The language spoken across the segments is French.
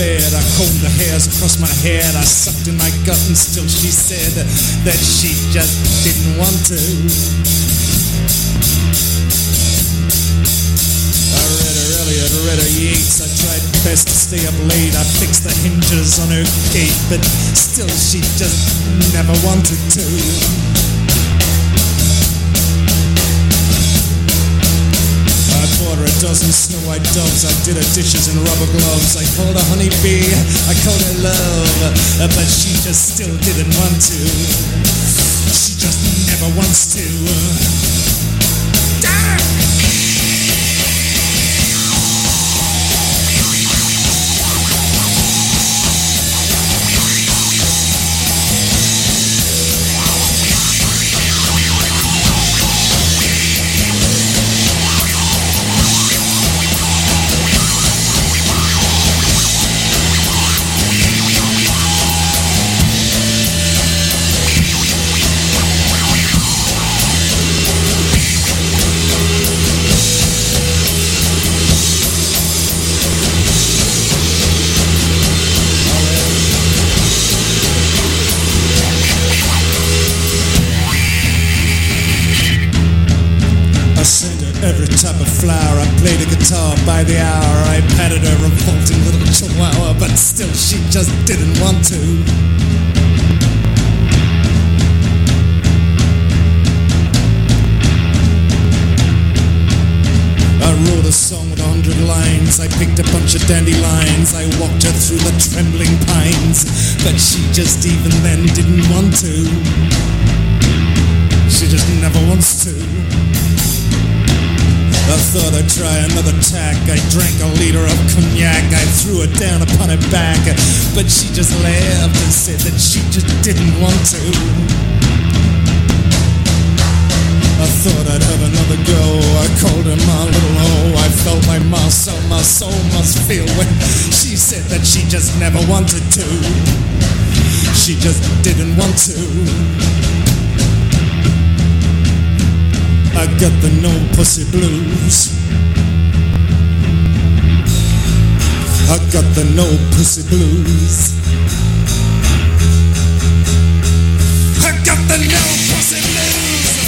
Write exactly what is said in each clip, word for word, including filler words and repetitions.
bed. I combed the hairs across my head. I sucked in my gut and still she said that she just didn't want to. I read her Eliot, read her Yeats. I tried best to stay up late. I fixed the hinges on her gate, but still she just never wanted to. I bought her a dozen snow-white doves. I did her dishes in rubber gloves. I called her honeybee, I called her love, but she just still didn't want to. She just never wants to. Damn! I sent her every type of flower. I played the guitar by the hour. I patted her revolting little chihuahua, but still she just didn't want to. I wrote a song with a hundred lines. I picked a bunch of dandelions. I walked her through the trembling pines, but she just even then didn't want to. She just never wants to. I thought I'd try another tack. I drank a liter of cognac. I threw her down upon her back, but she just laughed and said that she just didn't want to. I thought I'd have another go. I called her my little hoe. I felt my mouse, so my soul must feel when she said that she just never wanted to. She just didn't want to. I got the no pussy blues. I got the no pussy blues. I got the no pussy blues.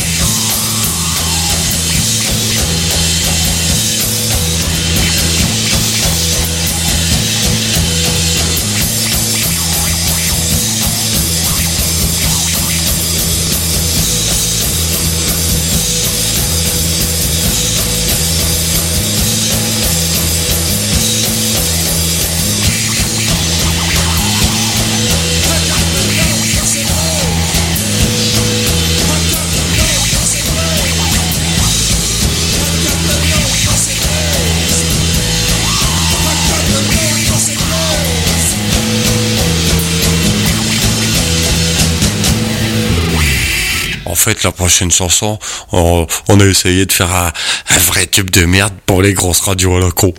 En fait, la prochaine chanson, on, on a essayé de faire un, un vrai tube de merde pour les grosses radios à la con.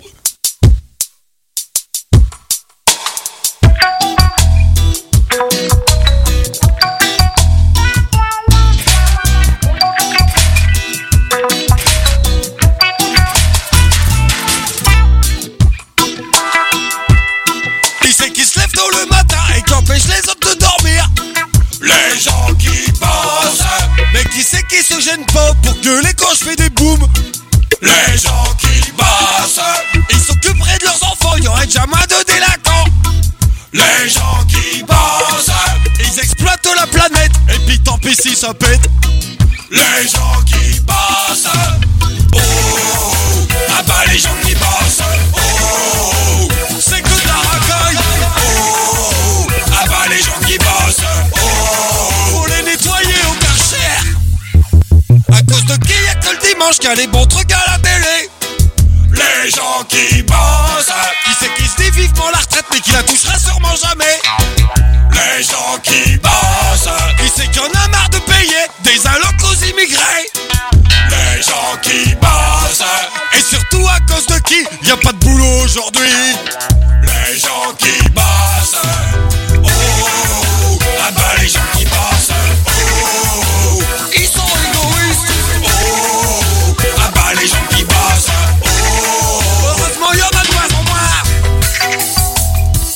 Qui c'est qui se lève tôt le matin et qui empêche les autres de dormir? Les gens qui bossent. Mais qui c'est qui se gêne pas pour gueuler quand je fais des booms? Les gens qui bossent. Ils s'occuperaient de leurs enfants, y'aurait jamais de délinquants. Les gens qui bossent. Ils exploitent la planète et puis tant pis si ça pète. Les gens qui bossent. Oh, ah bah les gens qui bossent. Oh, c'est que de la racaille. Oh, ah bah les gens qui bossent. Oh, faut les nettoyer au Karcher. À cause de qui y'a que le dimanche qu'il y a les bons trucs à la télé? Les gens qui bossent. Qui c'est qui se dit vivement la retraite mais qui la touchera sûrement jamais? Les gens qui bossent. Qui c'est qui en a marre de payer des allocs aux immigrés? Les gens qui bossent. Et surtout à cause de qui y a pas de boulot aujourd'hui? Les gens qui bossent. Oh, ah bah les gens qui bossent. Oh, ils sont égoïstes. Oh, ah bah les gens qui bossent. Oh, heureusement y en a de moins en moins.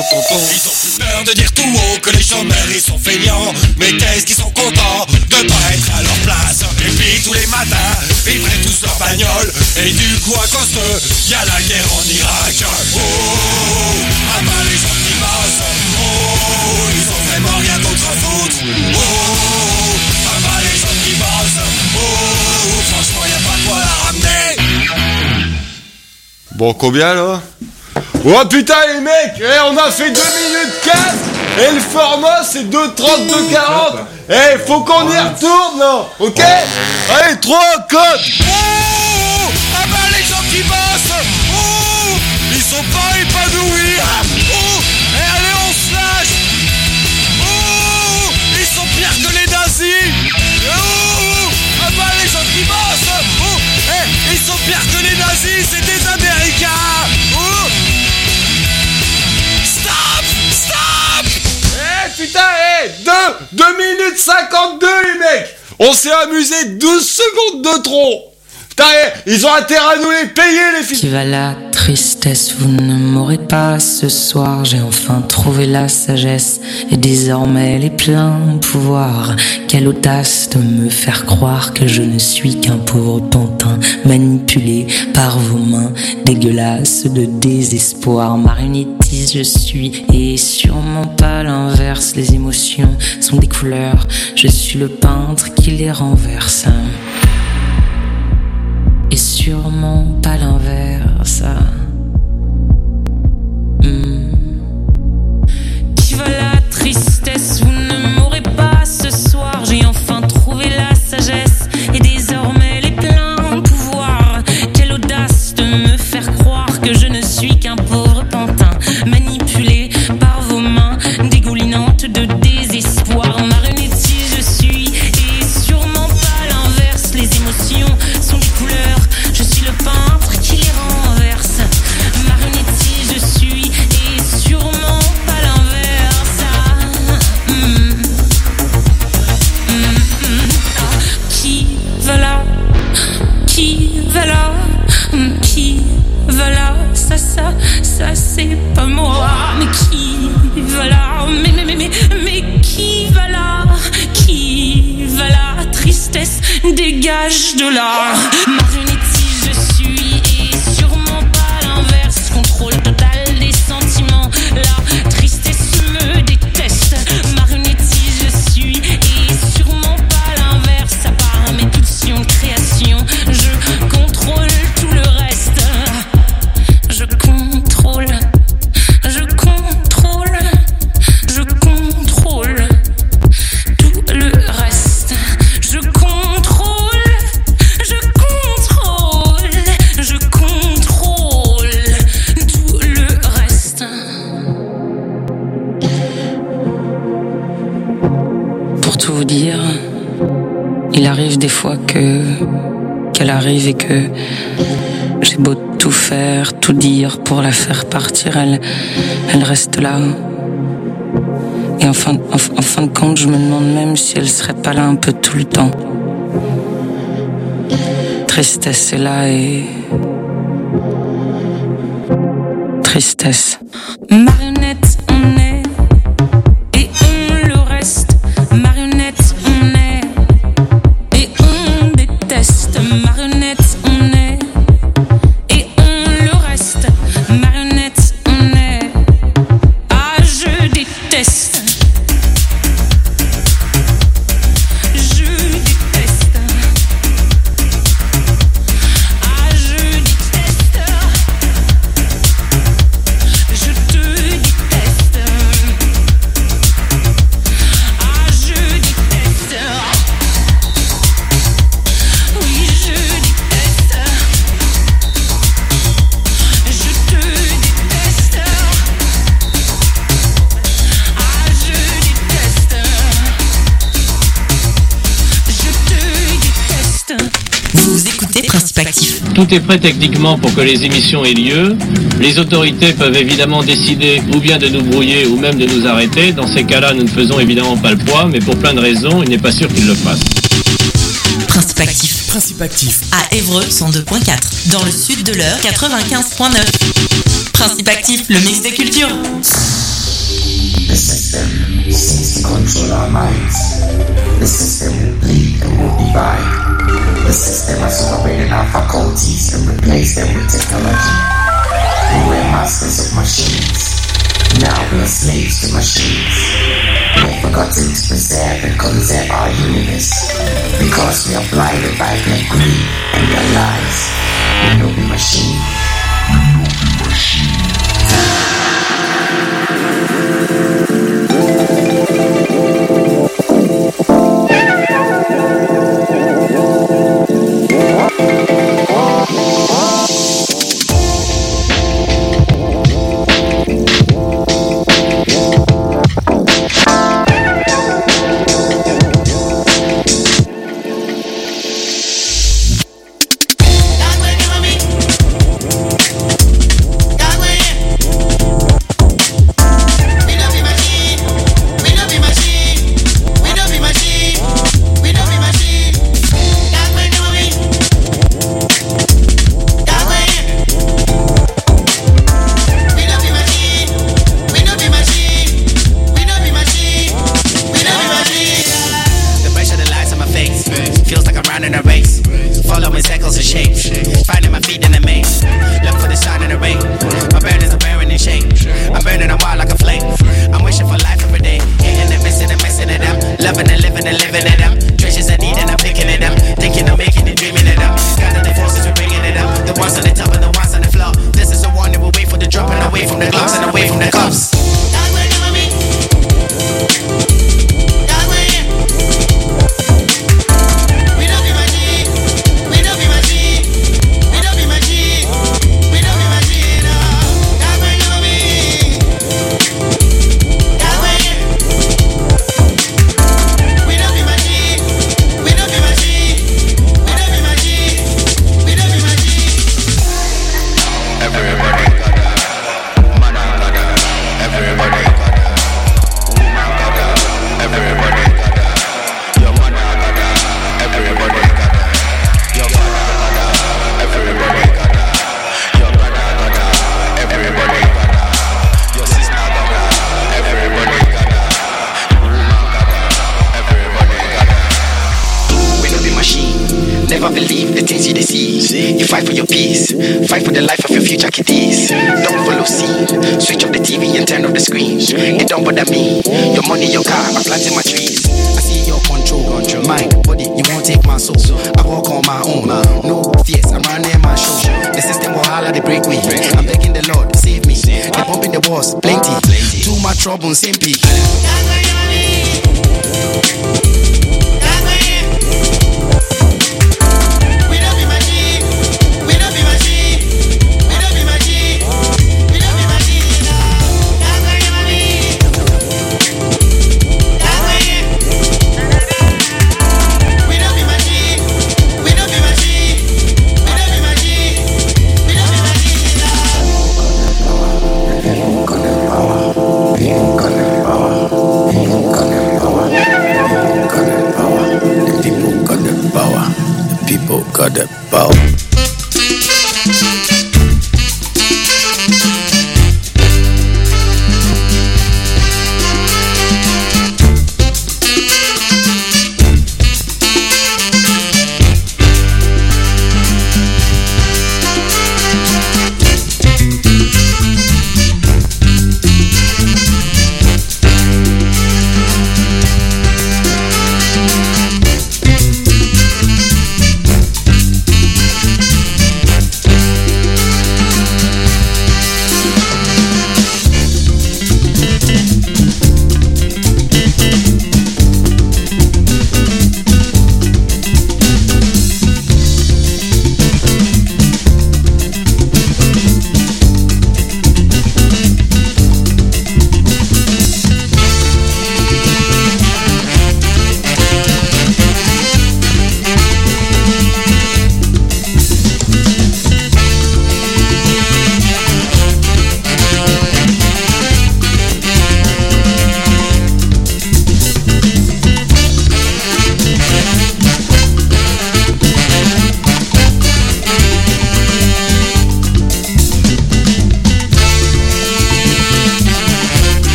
Ils ont plus peur de dire tout haut que les chômeurs ils sont feignants. Mais qu'est-ce qu'ils sont contents de pas être à leur place. Et puis tous les matins, ils prennent tous leur bagnole. Et du coup à cause d'eux, y'a la guerre en Irak. Oh, à bas les gens qui bossent. Oh, ils ont vraiment rien d'autre à foutre. Oh, à bas les gens qui bossent. Oh, franchement y'a pas de quoi la ramener. Bon, combien là? Oh putain les mecs, eh, on a fait deux minutes quatre et le format c'est deux trente-deux quarante. Eh, faut qu'on y retourne là, ok? Allez, trois codes. Oh, ah bah les gens qui bossent. Oh, ils sont pas épanouis. Oh, et allez on se lâche. Oh, ils sont pires que les nazis. Oh, ah bah les gens qui bossent. Oh, eh, ils sont pires que les nazis, c'est des Américains. Oh, stop, stop. Eh putain, eh, deux, deux minutes cinquante-deux les mecs. On s'est amusé douze secondes de trop. Putain, eh, ils ont intérêt à nous les payer les fils. Qui va la tristesse, vous ne m'aurez pas ce soir. J'ai enfin trouvé la sagesse et désormais les pleins pouvoirs. Quelle audace de me faire croire que je ne suis qu'un pauvre pantin manipulé par vos mains dégueulasses de désespoir. Marionnettiste je suis et sûrement pas l'inverse. Les émotions sont des couleurs, je suis le peintre qui les renverse. Et sûrement pas l'inverse. Mmh. Qui va la tristesse, vous ne m'aurez pas ce soir. J'ai enfin trouvé la sagesse et désormais les pleins pouvoirs. Quelle audace de me faire croire que je ne suis qu'un pauvre pantin manipulé par vos mains dégoulinantes de désespoir. Marionnettiste je suis et sûrement pas l'inverse. Les émotions sont des couleurs, je suis le peintre qui les renverse. Marionnettiste je suis et sûrement pas l'inverse. Ah, mm, mm, mm, ah. Qui va là? Qui va là? Mm, Qui va là? Ça, ça, ça c'est pas moi. Mais qui va là? Mais, mais, mais, mais, mais qui va là? Qui va là? Tristesse, dégage de là. Marionnettiste je suis et sûrement pas l'inverse. Contrôle total des sentiments, la tristesse me déteste. Marionnettiste je suis et sûrement pas l'inverse. À part mes pulsions de création, je contrôle tout le reste. Je contrôle, je contrôle, je contrôle tout le reste. Je contrôle, je contrôle, je contrôle tout le reste. Pour tout vous dire, il arrive des fois que qu'elle arrive et que j'ai beau tout faire, tout dire pour la faire partir, elle, elle reste là. Et en fin, en, en fin de compte, je me demande même si elle serait pas là un peu tout le temps. Tristesse est là et... Tristesse. Marionnette, on est, et on le reste. Marionnette, on est, et on déteste. Marionnette, on est, et on le reste. Marionnette, on est, ah je déteste. Je déteste. Ah je déteste. Je te déteste. Ah je déteste. Oui je déteste. Je te déteste. Ah je déteste. Je te déteste. Vous écoutez Principe Actif. Tout est prêt techniquement pour que les émissions aient lieu. Les autorités peuvent évidemment décider ou bien de nous brouiller ou même de nous arrêter. Dans ces cas-là, nous ne faisons évidemment pas le poids, mais pour plein de raisons, il n'est pas sûr qu'ils le fassent. Principe Actif. Principe actif. À Évreux cent deux point quatre. Dans le sud de l'Eure quatre-vingt-quinze point neuf. Principe Actif, le mix des cultures. The system seeks to control our minds. The system will bleed and will divide. The system has overridden our faculties and replaced them with technology. We were masters of machines. Now we are slaves to machines. We have forgotten to preserve and conserve our universe because we are blinded by their greed and their lies. We will be machine. We will be machine. Trouble simple. Power.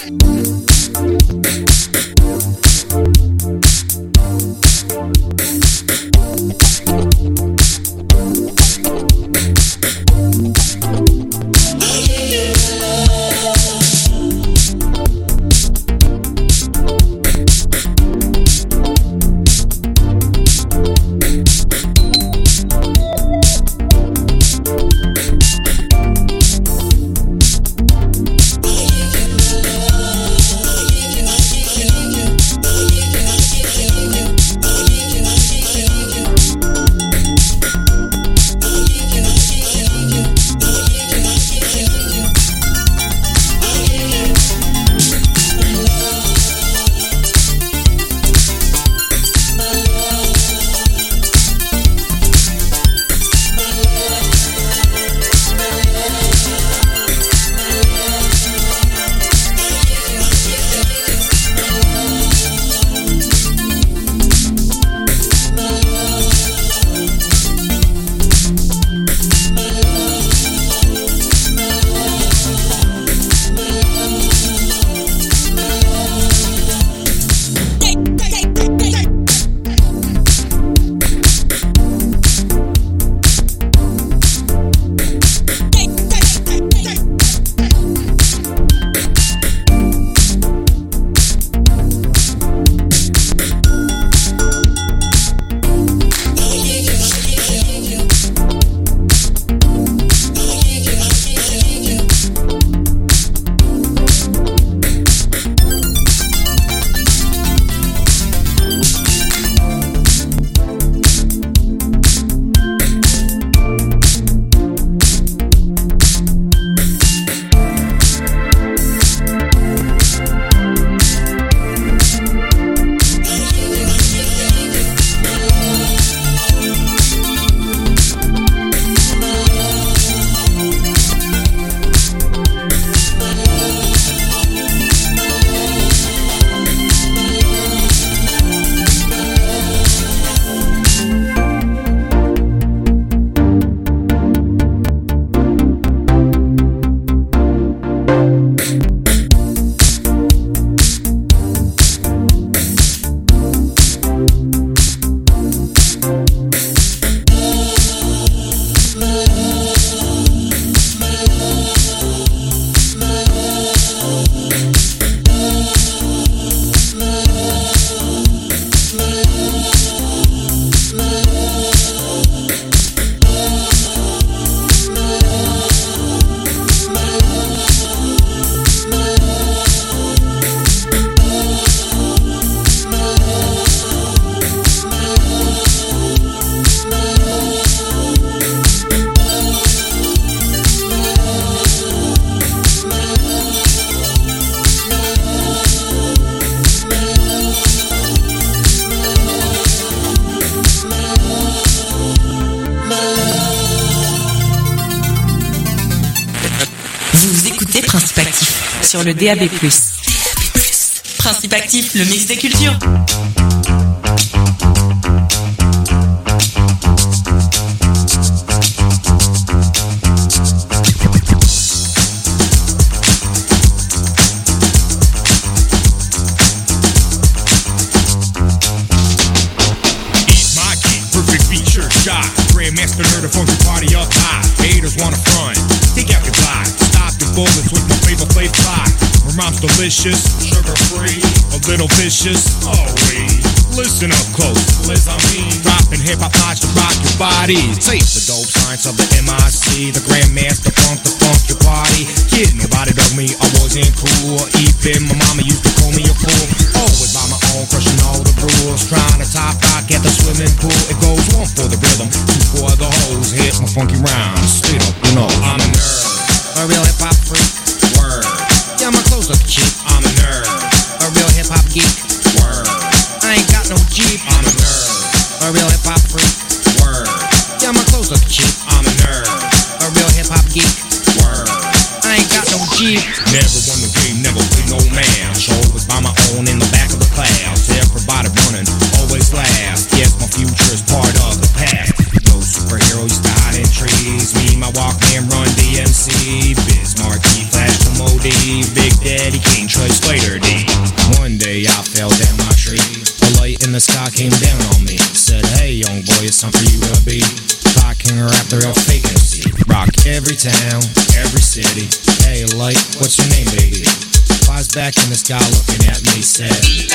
Principe Actif sur le D A B plus. Principe Actif, le mix des cultures. Grandmaster nerd, a funky party up high. Haters wanna front, take out your glide. Stop your bullets with my flavor flavor fly. My rhyme's delicious, sugar free, a little vicious. Oh wait, listen up close, Liz I mean. Dropping hip hop knots to rock your body. Tape the dope science of the M I C, the Grandmaster funk, the funk your party. Kid, nobody dug me, I wasn't cool. Even my mama used to call me a fool. Always by my own, crushing all the rules. Trying to top rock at the swimming pool. It goes one for the rhythm, two for the hoes. Hit my funky rhymes, straight up, you know I'm a nerd, a real hip hop freak. Word, yeah, my clothes look cheap. I'm a nerd, a real hip hop geek. Word, I ain't got no Jeep. I'm a nerd, a real hip hop freak. Word, yeah, my clothes look cheap. I'm a nerd, a real hip hop geek. Word, I ain't got no Jeep. Never won the game, never played no man. Show was by my own in the back of the class. Everybody running, always last. Yes, my future is part of the past. No superhero, you start in trees. Me, my Walkman, run D M town, every city. Hey, like, what's your name, baby? Flies back and this guy looking at me said,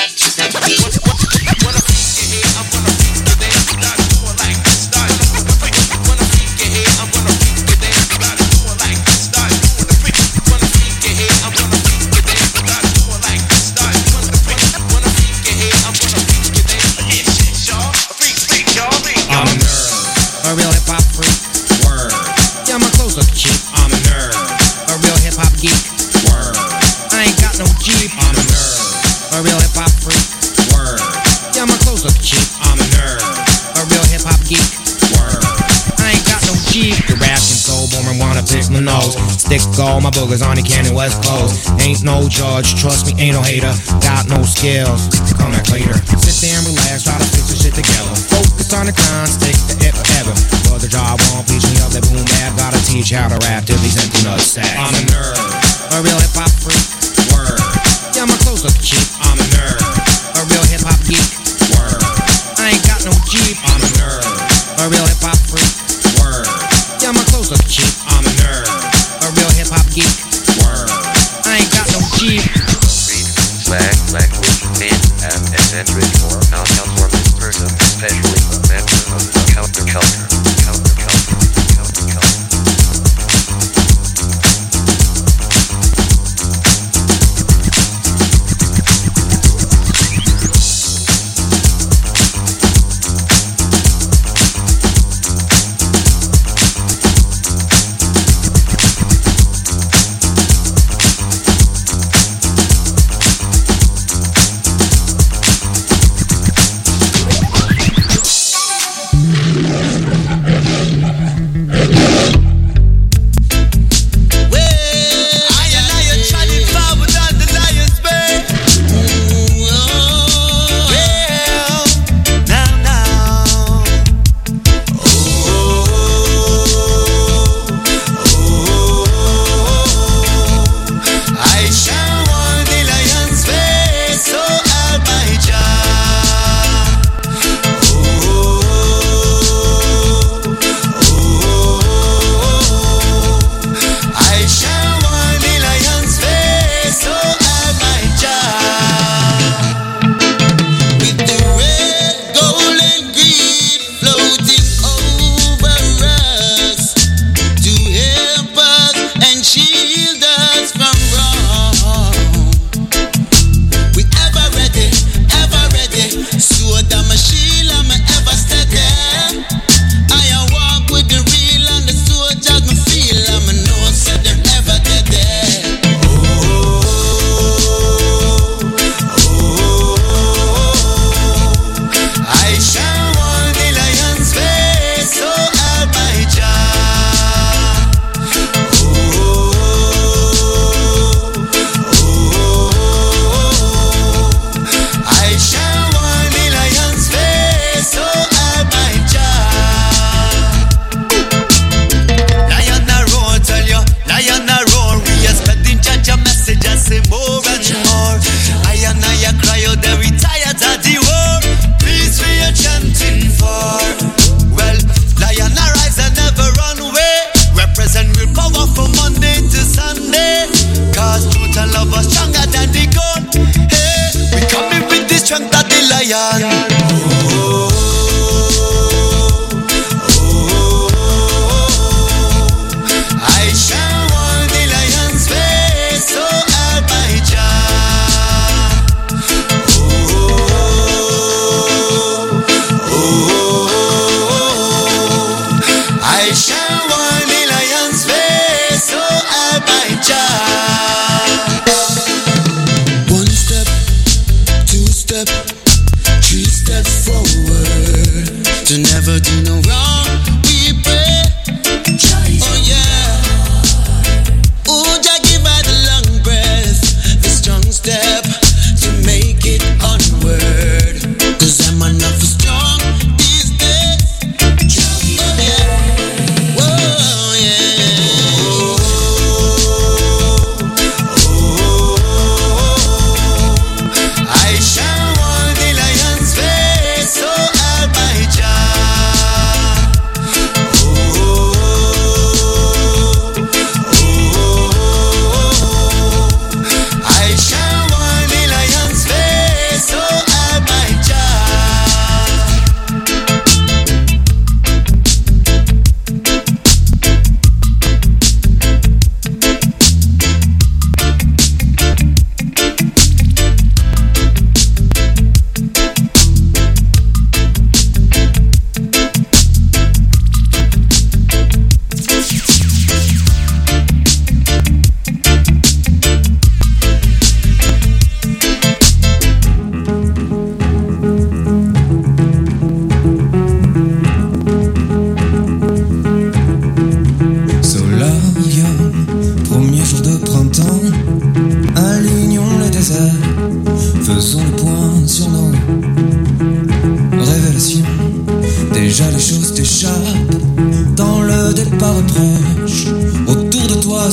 I'm a nerd, a real hip-hop freak, word. Yeah, my clothes look cheap, I'm a nerd, a real hip-hop geek, word. I ain't got no Jeep, I'm a nerd, a real hip-hop freak, word. Yeah, my clothes look cheap, I'm a nerd, a real hip-hop geek, word. I ain't got no Jeep, the rap and soul boomer wanna pick my nose. Stick all my boogers on the Canyon West Coast. Ain't no judge, trust me, ain't no hater. Got no skills, come back later. Sit there and relax, try to fix the shit together. Focus on the grind, stick to it forever. But the job won't teach me of that boom bap. Gotta teach how to rap till these empty nuts sack. I'm a nerd, a real hip-hop freak, word. Yeah, my clothes look cheap, I'm a nerd, a real hip-hop geek, word. I ain't got no Jeep, I'm a nerd, a real hip-hop freak, word. Yeah, my clothes look cheap, I'm a nerd, a real hip-hop geek, word. I ain't got no Jeep. Slang, language, mean, and eccentric or nonconformist person, especially a member of the counterculture. Counterculture. Counterculture.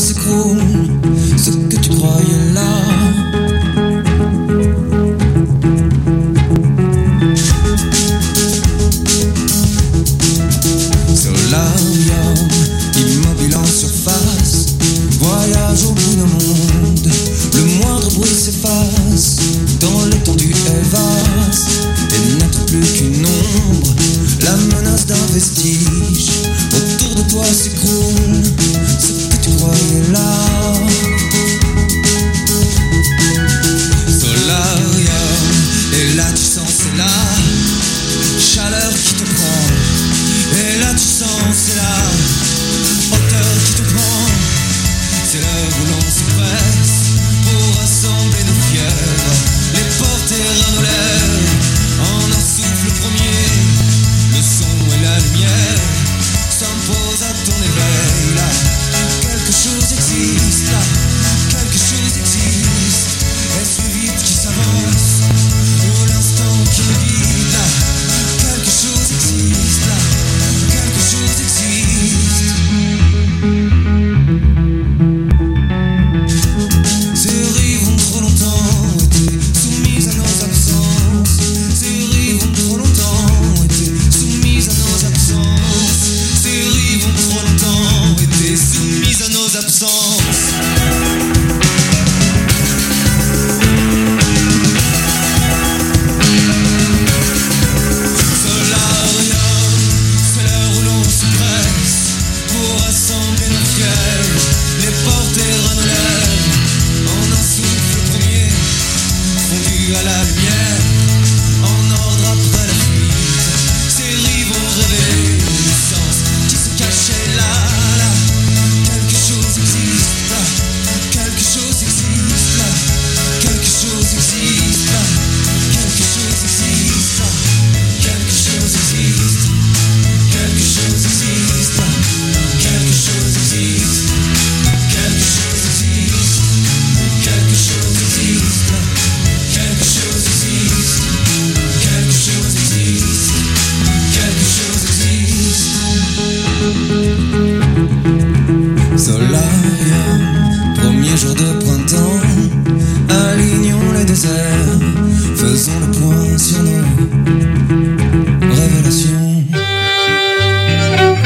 s'écroule, ce que tu croyais là. Solarium, immobile en surface, voyage au bout d'un monde. Le moindre bruit s'efface, dans l'étendue elle vaste, et n'être plus qu'une ombre, la menace d'un vestige. Autour de toi s'écroule ce que tu croyais là. Solarium, et là tu sens c'est la chaleur qui te prend. Et là tu sens c'est la hauteur qui te prend. C'est l'heure où l'on se presse pour rassembler nos fièvres, les porter à nos lèvres en un souffle premier. Le son et la lumière s'imposent à ton éveil. Là, quelque chose existe, là, quelque chose existe. Est-ce le vide qui s'avance ou l'instant qui nous guide? Là, quelque chose existe, là, quelque chose existe. Ces rives ont trop longtemps été soumises à nos absences. Ces rives ont trop longtemps été soumises à nos absences. Ces rives ont trop longtemps été soumises à nos absences. Solarium, c'est l'heure où l'on se presse pour rassembler nos fièvres, les porter à nos lèvres en un souffle premier, fondu à la lumière, en ordre après la fuite. Ces rives ont révélé une sens qui se cachait là, là. Quelque chose existe là, quelque chose existe là, quelque chose existe là, quelque chose existe là, quelque chose existe, quelque chose existe là, quelque chose existe, quelque chose existe, quelque chose existe là, quelque chose existe, quelque chose existe, quelque chose existe. Solarium, premier jour de